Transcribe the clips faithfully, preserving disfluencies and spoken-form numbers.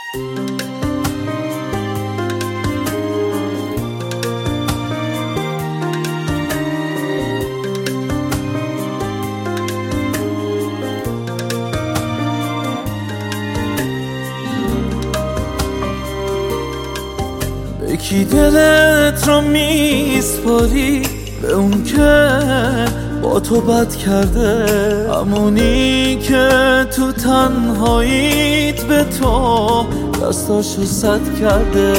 به کی دلت رو میسپاری؟ به اون که با تو بد کرده، همونی که تو تنهاییت به تو دستاشو سد کرده.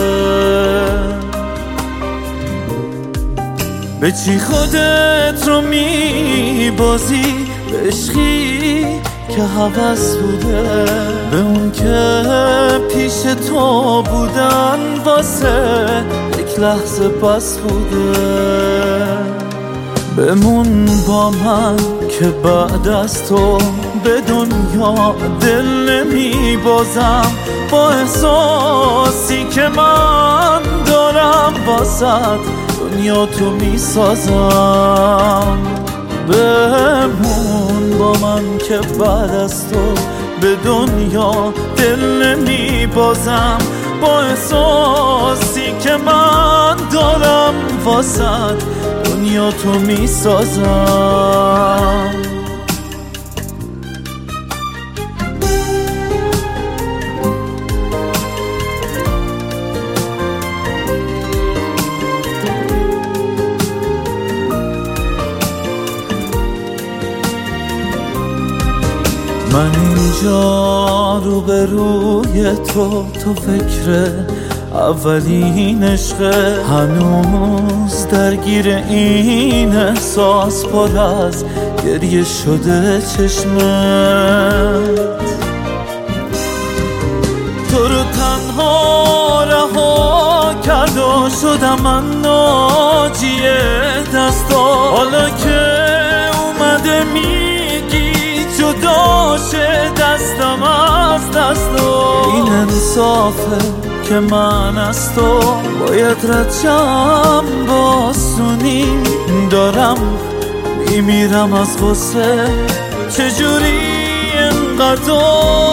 به چی خودت رو میبازی؟ به عشقی که هوس بوده، به اون که پیش تو بودن واسه یک لحظه بس بوده. بمون با من که بعد از تو به دنیا دل نمی بازم، با احساسی که من دارم واسد دنیا تو می سازم. بمون با من که بعد از تو به دنیا دل نمی بازم، با احساسی که من دارم واسد دنیا تو می سازم. من اینجا رو به روی تو، تو فکر اولین عشقه، هنوز درگیر این احساس پر از گریه شده چشمت. تو رو تنها رها کرد و شدم من ناجی دستا، حالا که اومده میگی جدا شه دستم از دستا. این انصافه که من از تو باید رد باسونی، دارم میمیرم از غصه، چجوری انقدر